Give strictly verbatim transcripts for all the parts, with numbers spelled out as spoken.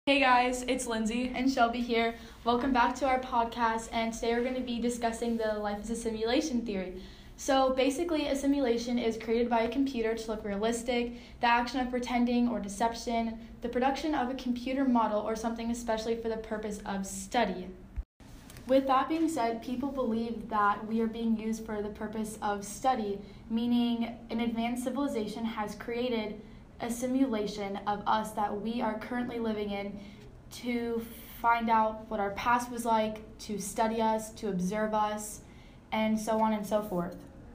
Hey guys, it's Lindsay. And Shelby here. Welcome back to our podcast, and today we're going to be discussing the life as a simulation theory. So basically, a simulation is created by a computer to look realistic, the action of pretending or deception, the production of a computer model, or something especially for the purpose of study. With that being said, people believe that we are being used for the purpose of study, meaning an advanced civilization has created a simulation of us that we are currently living in to find out what our past was like, to study us, to observe us, and so on and so forth.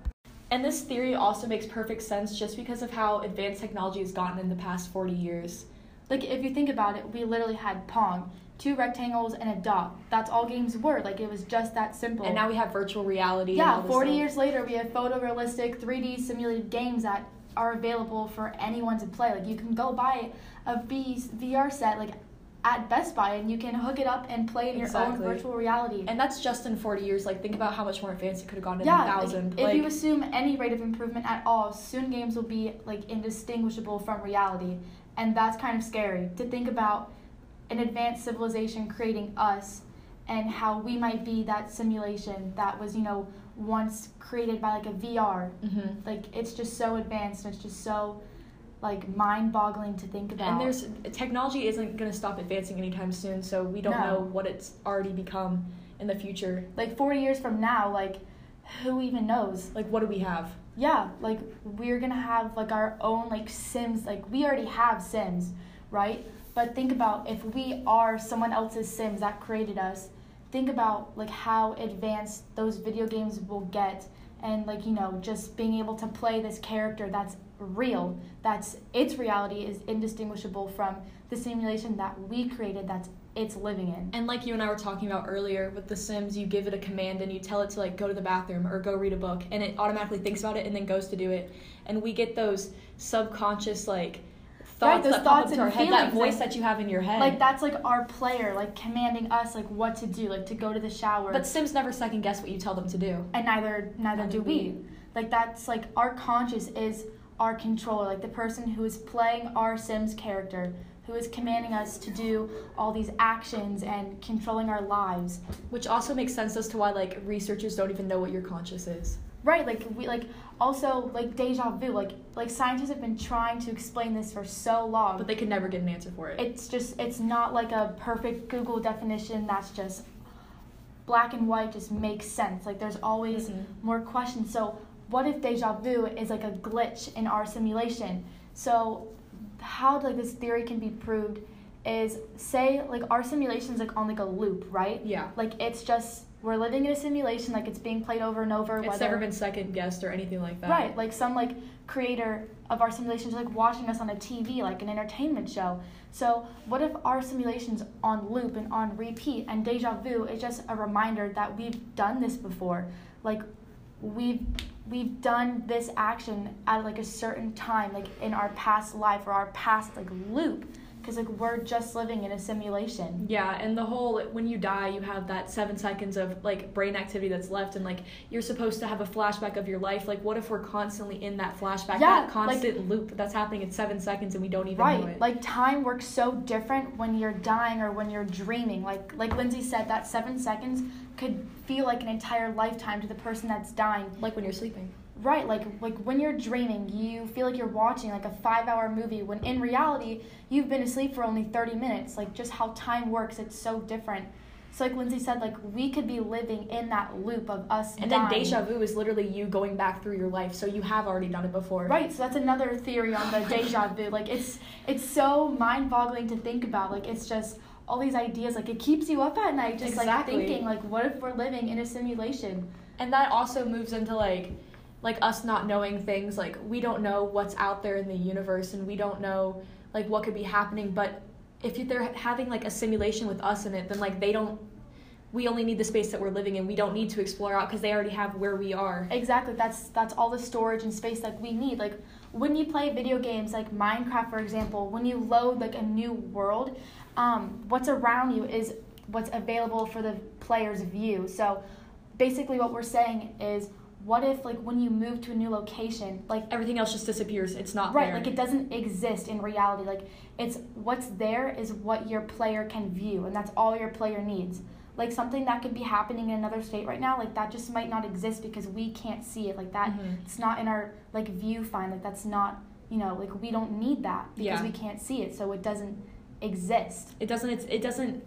And this theory also makes perfect sense just because of how advanced technology has gotten in the past forty years. Like, if you think about it, we literally had Pong, two rectangles and a dot. That's all games were. Like, it was just that simple. And now we have virtual reality. Yeah, and all this forty stuff. years later, we have photorealistic three D simulated games that are available for anyone to play. Like, you can go buy a V R set like at Best Buy and you can hook it up and play in your Exactly. own virtual reality. And that's just in forty years. Like, think about how much more advanced it could have gone in yeah, a thousand. Like, like, if you assume any rate of improvement at all, soon games will be like indistinguishable from reality. And that's kind of scary to think about an advanced civilization creating us and how we might be that simulation that was, you know, once created by like a V R. mm-hmm. Like, it's just so advanced and it's just so like mind-boggling to think about. And there's technology isn't going to stop advancing anytime soon, so we don't No. know what it's already become in the future. Like, forty years from now, like, who even knows? Like, what do we have? Yeah, like, we're gonna have like our own like Sims. Like, we already have Sims, right? But think about if we are someone else's Sims that created us. Think about like how advanced those video games will get, and like, you know, just being able to play this character that's real, that's its reality is indistinguishable from the simulation that we created that's it's living in. And like you and I were talking about earlier with The Sims, you give it a command and you tell it to like go to the bathroom or go read a book, and it automatically thinks about it and then goes to do it. And we get those subconscious like thoughts right, those that thoughts pop into our and head, that feelings, voice like- that you have in your head. Like, that's like our player like commanding us like what to do, like to go to the shower. But Sims never second guess what you tell them to do. And neither neither Neither do we. we. Like, that's like our conscious is our controller, like the person who is playing our Sims character, who is commanding us to do all these actions and controlling our lives. Which also makes sense as to why like researchers don't even know what your conscious is. Right, like we like also like deja vu, like like scientists have been trying to explain this for so long. But they could never get an answer for it. It's just it's not like a perfect Google definition that's just black and white just makes sense. Like, there's always Mhm. more questions. So what if deja vu is like a glitch in our simulation? So how like this theory can be proved is, say like our simulation's like on like a loop, right? Yeah. Like, it's just we're living in a simulation, like it's being played over and over. It's whether, never been second guessed or anything like that. Right, like some like creator of our simulations like watching us on a T V, like an entertainment show. So what if our simulation's on loop and on repeat, and deja vu is just a reminder that we've done this before? Like, we've we've done this action at like a certain time, like in our past life or our past like loop, because like we're just living in a simulation. Yeah, and the whole, when you die, you have that seven seconds of like brain activity that's left, and like you're supposed to have a flashback of your life. Like, what if we're constantly in that flashback, Yeah, that constant loop that's happening in seven seconds and we don't even know Right, it? like time works so different when you're dying or when you're dreaming. Like like Lindsay said, that seven seconds could feel like an entire lifetime to the person that's dying. Like when you're sleeping. Right, like like when you're dreaming, you feel like you're watching like a five-hour movie, when in reality, you've been asleep for only thirty minutes. Like, just how time works, it's so different. So like Lindsay said, like we could be living in that loop of us And dying. then deja vu is literally you going back through your life, so you have already done it before. Right, so that's another theory on the deja vu. Like, it's it's so mind-boggling to think about. Like, it's just all these ideas. Like, it keeps you up at night just Exactly. like thinking, like, what if we're living in a simulation? And that also moves into like like us not knowing things. Like, we don't know what's out there in the universe, and we don't know like what could be happening. But if they're having like a simulation with us in it, then like they don't we only need the space that we're living in. We don't need to explore out because they already have where we are. Exactly. That's that's all the storage and space that we need. Like, when you play video games like Minecraft, for example, when you load like a new world, um, what's around you is what's available for the player's view. So basically what we're saying is what if like when you move to a new location, like everything else just disappears. It's not right, there. like it doesn't exist in reality. Like it's what's there is what your player can view, and that's all your player needs. Like something that could be happening in another state right now, like that just might not exist because we can't see it. Like that, mm-hmm. it's not in our like view find. Like that's not, you know, like we don't need that because yeah. we can't see it, so it doesn't exist. It doesn't. It's, it doesn't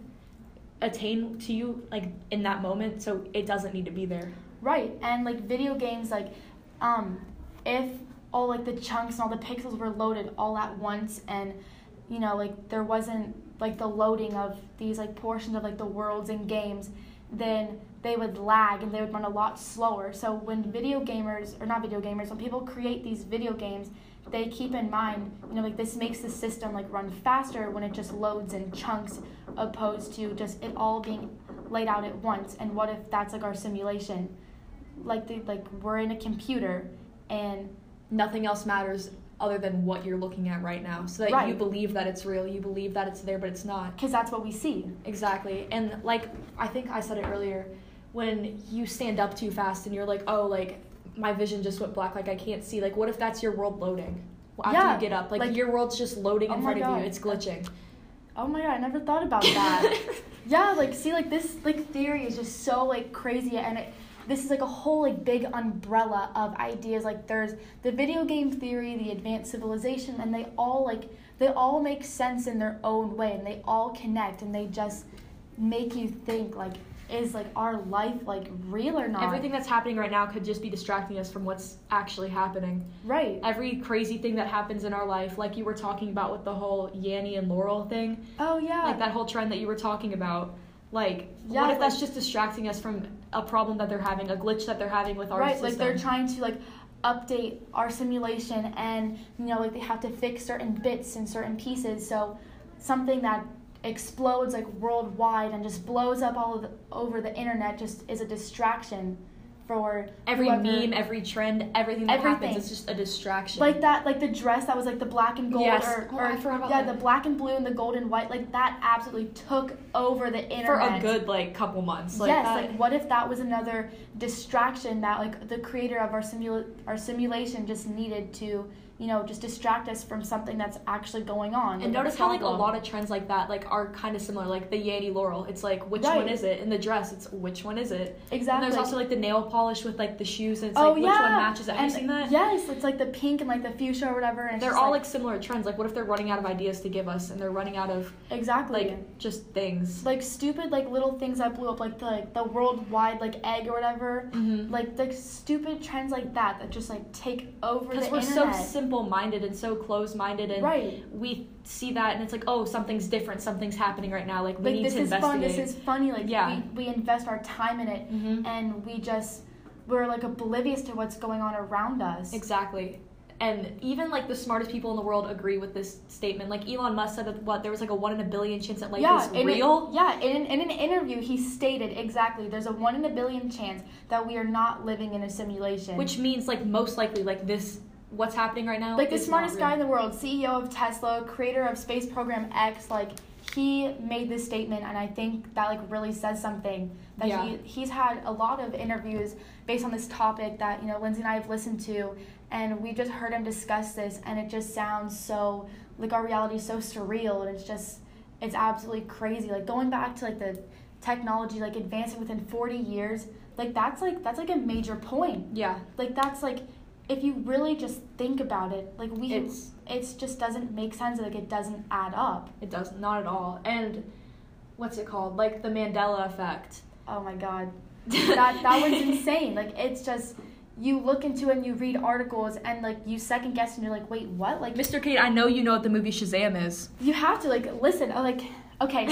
attain to you like in that moment, so it doesn't need to be there. Right, and like video games, like um, if all like the chunks and all the pixels were loaded all at once, and you know like there wasn't like the loading of these like portions of like the worlds and games, then they would lag and they would run a lot slower. So when video gamers, or not video gamers, when people create these video games, they keep in mind, you know, like this makes the system like run faster when it just loads in chunks opposed to just it all being laid out at once. And what if that's like our simulation? Like the, like we're in a computer and nothing else matters other than what you're looking at right now, so that right. you believe that it's real, you believe that it's there, but it's not. Because that's what we see. Exactly. And like I think I said it earlier, when you stand up too fast and you're like, oh, like my vision just went black, like I can't see. Like what if that's your world loading after yeah, you get up? Like, like your world's just loading in oh front God. of you. It's glitching. Oh my God, I never thought about that. Yeah, like see, like this like theory is just so like crazy, and it. This is like a whole like big umbrella of ideas. Like there's the video game theory, the advanced civilization, and they all like they all make sense in their own way, and they all connect, and they just make you think like, is like our life like real or not? Everything that's happening right now could just be distracting us from what's actually happening. Right. Every crazy thing that happens in our life, like you were talking about with the whole Yanny and Laurel thing. Oh yeah. Like that whole trend that you were talking about. Like, yeah, what if like, that's just distracting us from a problem that they're having, a glitch that they're having with our right, system? Right, like they're trying to like update our simulation, and you know like they have to fix certain bits and certain pieces, so something that explodes like worldwide and just blows up all of the, over the internet just is a distraction for every whoever, meme, every trend, everything that everything. happens is just a distraction. Like that, like the dress that was like the black and gold, yes. or, oh, or I forgot about yeah, that. the black and blue and the gold and white, like that absolutely took over the internet for a good like couple months. Like yes, that. like what if that was another distraction that like the creator of our simula- our simulation just needed to, you know, just distract us from something that's actually going on. And like notice how like a lot of trends like that like are kind of similar. Like the Yanny Laurel, it's like which right. one is it? And the dress, it's which one is it? Exactly. And there's also like the nail polish with like the shoes, and it's oh, like yeah. which one matches it. Have and you seen that? Yes, it's like the pink and like the fuchsia or whatever. And they're it's all like, like similar trends. Like what if they're running out of ideas to give us, and they're running out of exactly like just things like stupid like little things that blew up, like the like the worldwide like egg or whatever. Mm-hmm. Like the stupid trends like that that just like take over the because we're internet. so simple-minded and so closed-minded, and right. we see that and it's like, oh, something's different, something's happening right now, like we like, need this to is investigate. fun, this is funny, like yeah. we, we invest our time in it, mm-hmm. and we just we're like oblivious to what's going on around us. Exactly. And even like the smartest people in the world agree with this statement. Like Elon Musk said that what there was like a one in a billion chance that life yeah, is in real. A, yeah, in, in an interview he stated exactly there's a one in a billion chance that we are not living in a simulation. Which means like most likely like this what's happening right now. Like the is smartest not guy real. in the world, C E O of Tesla, creator of Space Program X, like he made this statement, and I think that like really says something. That yeah. he he's had a lot of interviews based on this topic that you know Lindsay and I have listened to, and we just heard him discuss this, and it just sounds so like our reality is so surreal, and it's just it's absolutely crazy. Like going back to like the technology like advancing within forty years, like that's like that's like a major point. Yeah. Like that's like. If you really just think about it, like we, it's it's just doesn't make sense. Like it doesn't add up. It does not at all. And what's it called? Like the Mandela effect. Oh my God, that that one's insane. Like it's just you look into it and you read articles and like you second guess and you're like, wait, what? Like Mister Kate, I know you know what the movie Shazam is. You have to like listen. Oh, like okay,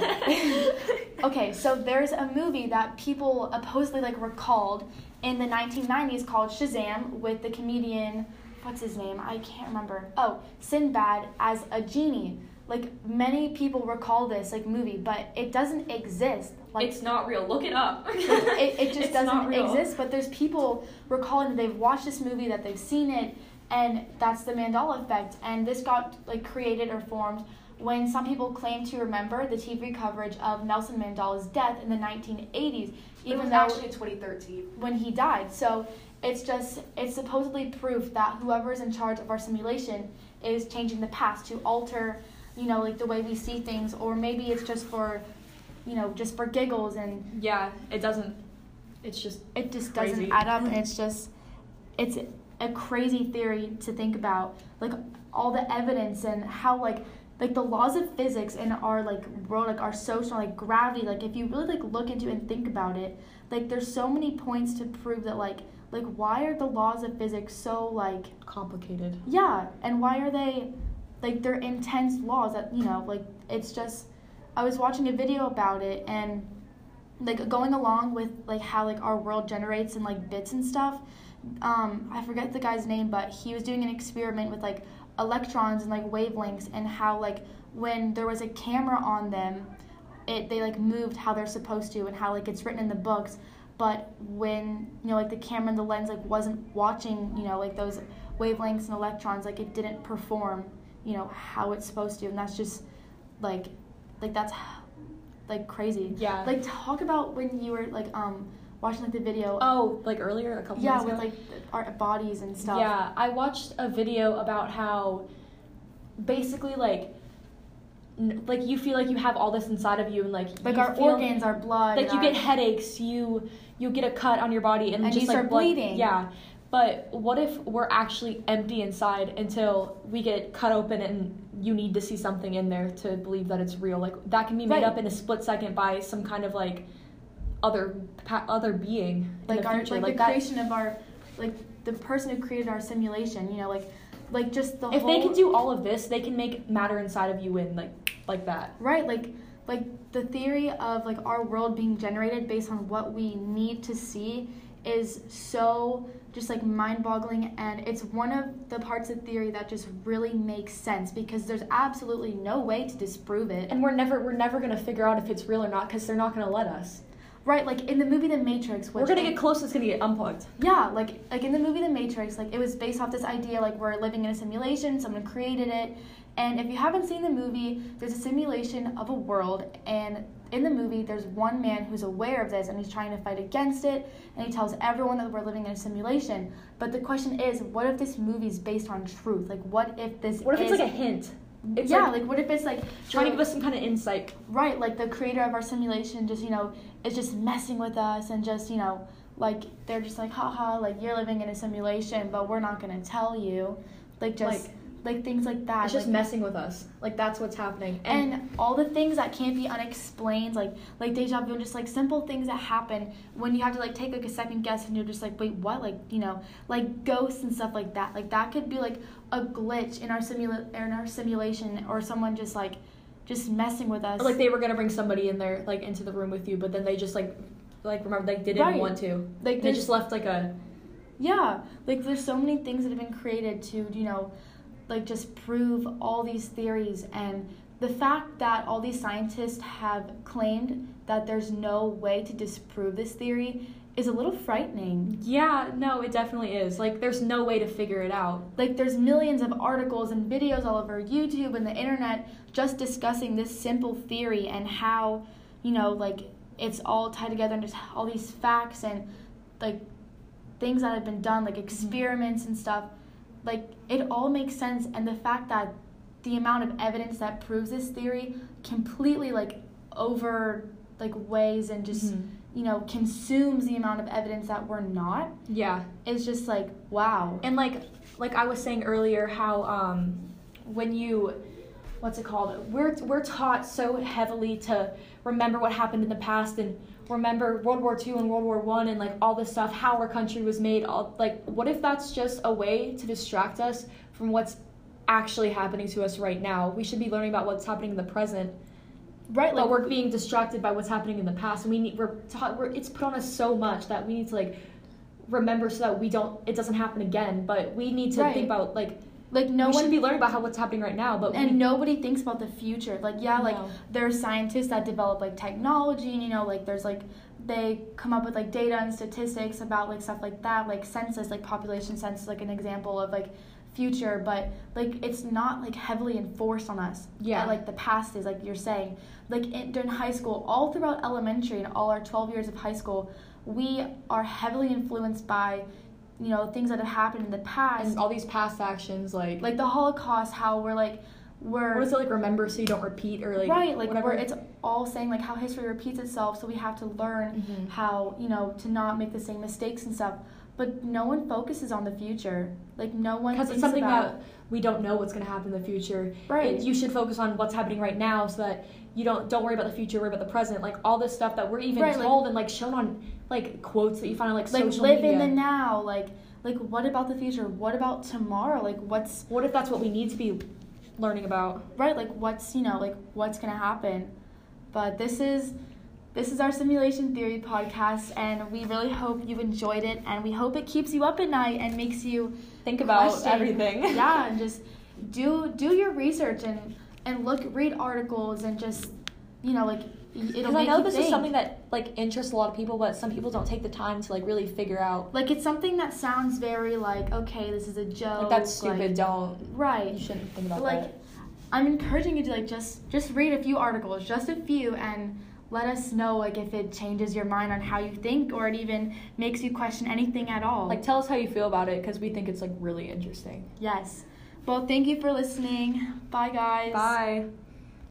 so okay, so there's a movie that people supposedly like recalled in the nineteen nineties called Shazam with the comedian, what's his name? I can't remember. Oh, Sinbad as a genie. Like many people recall this like movie, but it doesn't exist. Like it's not real. Look it up. it, it just it's doesn't exist. But there's people recalling that they've watched this movie, that they've seen it, and that's the Mandela effect. And this got like created or formed when some people claim to remember the T V coverage of Nelson Mandela's death in the nineteen eighties, even it was though actually twenty thirteen when he died. So it's just, it's supposedly proof that whoever is in charge of our simulation is changing the past to alter, you know, like the way we see things, or maybe it's just for, you know, just for giggles, and yeah, it doesn't, it's just it just crazy. doesn't add up, and it's just, it's a crazy theory to think about, like all the evidence and how like like the laws of physics in our like world, like our social, like gravity, like if you really like look into it and think about it, like there's so many points to prove that like like why are the laws of physics so like complicated? Yeah, and why are they like they're intense laws that, you know, like it's just, I was watching a video about it, and like going along with like how like our world generates in like bits and stuff. Um, I forget the guy's name, but he was doing an experiment with like electrons and like wavelengths, and how like when there was a camera on them, it they like moved how they're supposed to, and how like it's written in the books. But when, you know, like the camera and the lens like wasn't watching, you know, like those wavelengths and electrons, like it didn't perform, you know, how it's supposed to, and that's just like like that's like crazy. Yeah. Like talk about when you were like um watching like the video. Oh, like earlier, a couple yeah, minutes ago? with like our bodies and stuff. Yeah, I watched a video about how basically like n- like you feel like you have all this inside of you, and like Like you our feel, organs, our blood. like and you our, get headaches, you you get a cut on your body, and, And just you like start blood, bleeding. Yeah, but what if we're actually empty inside until we get cut open and you need to see something in there to believe that it's real? Like that can be made Right. up in a split second by some kind of like other pa- other being in like the our future. like, like the that. creation of our like the person who created our simulation, you know, like like just the If whole they can do all of this, they can make matter inside of you in like like that. right, like like the theory of like our world being generated based on what we need to see is so just like mind-boggling, and it's one of the parts of theory that just really makes sense, because there's absolutely no way to disprove it. And we're never we're never gonna figure out if it's real or not, because they're not gonna let us. Right, like in the movie The Matrix, which We're gonna it- get close. It's gonna get unplugged. Yeah, like like in the movie The Matrix, like it was based off this idea like we're living in a simulation, someone created it. And if you haven't seen the movie, there's a simulation of a world, and in the movie there's one man who's aware of this, and he's trying to fight against it, and he tells everyone that we're living in a simulation. But the question is, what if this movie's based on truth? Like what if this What if is it's like a hint? It's yeah, like, like what if it's like trying to the- give us some kind of insight. Right, like the creator of our simulation just, you know, is just messing with us, and just, you know, like they're just like, haha, like you're living in a simulation, but we're not gonna tell you. Like just Like, like things like that. It's just like, messing with us. Like that's what's happening. And, and all the things that can't be unexplained, like like deja vu, and just like simple things that happen when you have to like take like a second guess, and you're just like, wait, what? Like, you know, like ghosts and stuff like that. Like that could be like a glitch in our simula- in our simulation, or someone just like just messing with us. or like they were gonna bring somebody in there, like into the room with you, but then they just like like remember they didn't Right. want to. like They there's- just left like a Yeah, like there's so many things that have been created to, you know, like just prove all these theories, and the fact that all these scientists have claimed that there's no way to disprove this theory is a little frightening. yeah. No, it definitely is. Like there's no way to figure it out. Like there's millions of articles and videos all over YouTube and the internet just discussing this simple theory, and how, you know, like it's all tied together, and just all these facts and like things that have been done, like experiments and stuff. Like it all makes sense, and the fact that the amount of evidence that proves this theory completely like over like weighs and just Mhm. you know consumes the amount of evidence that we're not, Yeah. is just like wow. And like like I was saying earlier, how um when you what's it called? We're we're taught so heavily to remember what happened in the past, and remember World War Two and World War One, and like all this stuff, how our country was made. All like, what if that's just a way to distract us from what's actually happening to us right now? We should be learning about what's happening in the present, Right, like but we're being distracted by what's happening in the past. And we need we're taught we're it's put on us so much that we need to like remember so that we don't it doesn't happen again. But we need to Right. think about like like no we one should be learning about how what's happening right now. But and we, nobody thinks about the future. Like yeah, like No. there are scientists that develop like technology, and you know like there's like they come up with like data and statistics about like stuff like that, like census, like population census, like an example of like future, but like it's not like heavily enforced on us. Yeah. Uh, like the past is, like you're saying, like in, during high school, all throughout elementary and all our twelve years of high school, we are heavily influenced by, you know, things that have happened in the past. And all these past actions, like like the Holocaust, how we're like we're what is it, like remember so you don't repeat, or like right, like whatever. we're it's all saying like how history repeats itself, so we have to learn mm-hmm. how, you know, to not make the same mistakes and stuff. But no one focuses on the future. Like no one because thinks it's something about, that we don't know what's going to happen in the future. Right. It, you should focus on what's happening right now, so that you don't don't worry about the future, worry about the present. Like all this stuff that we're even right, told like, and like shown on like quotes that you find on like, like social live media. in the now. Like like what about the future? What about tomorrow? Like what's what if that's what we need to be learning about? Right, like what's, you know, like what's gonna happen. But this is this is our simulation theory podcast, and we really hope you enjoyed it, and we hope it keeps you up at night and makes you think about question. everything. Yeah, and just do do your research and and look read articles and just, you know, like it'll make I know you this think. is something that like interests a lot of people, but some people don't take the time to like really figure out. Like it's something that sounds very like, okay, this is a joke. Like that's stupid. Like, don't. Right. You shouldn't think about like, that. I'm encouraging you to like just just read a few articles, just a few, and let us know like if it changes your mind on how you think, or it even makes you question anything at all. Like tell us how you feel about it, because we think it's like really interesting. Yes. Well, thank you for listening. Bye, guys. Bye.